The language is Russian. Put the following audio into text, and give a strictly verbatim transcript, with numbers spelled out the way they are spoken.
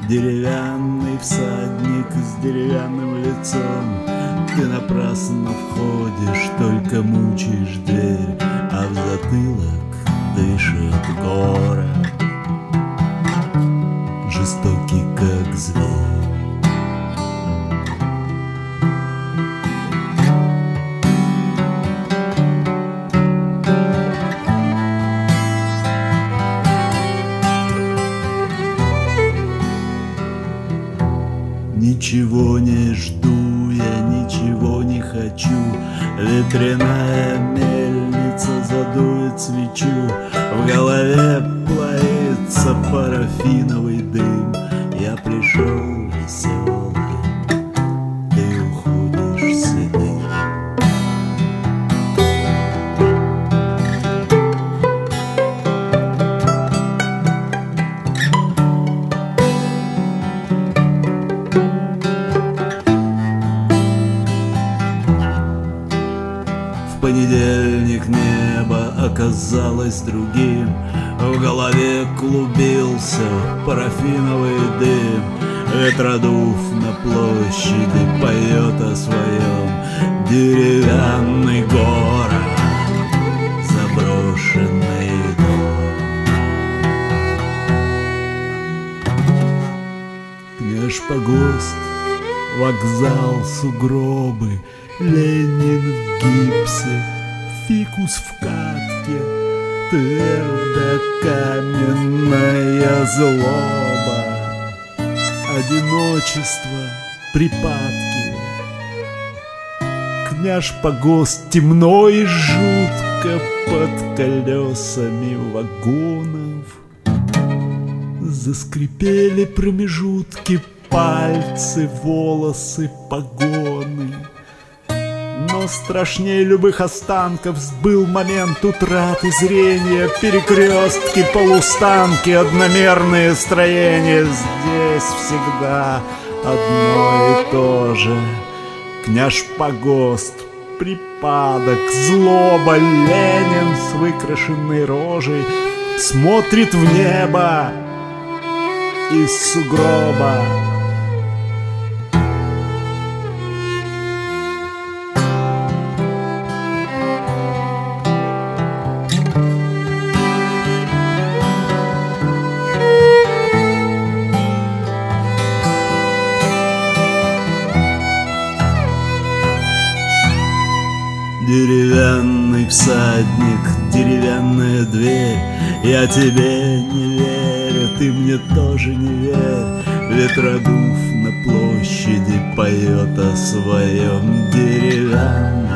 Деревянный всадник с деревянным лицом. Ты напрасно входишь, только мучаешь дверь, а в затылок дышит город, жестокий как зверь. Ничего не жду, я ничего не хочу. Ветряная мельница задует свечу. В голове плавится парафиновый дым. Я пришел веселый, ты уходишь седым. В понедельник небо оказалось другим. В голове клубился парафиновый дым. Ветродув на площади поет о своем. Деревянный город, заброшенный дом. Княж Погост, вокзал, сугробы, Ленин в гипсе, фикус в катке, твердо каменная злоба, одиночество, припадки. Княж Погост, темно и жутко под колесами вагонов. Заскрипели промежутки, пальцы, волосы, погоны. Но страшнее любых останков был момент утраты зрения. Перекрестки, полустанки, одномерные строения. Здесь всегда одно и то же. Княж Погост, припадок, злоба. Ленин с выкрашенной рожей смотрит в небо из сугроба. Деревянный всадник, деревянная дверь. Я тебе не верю, ты мне тоже не верь. Ветродув на площади поет о своем. Деревянный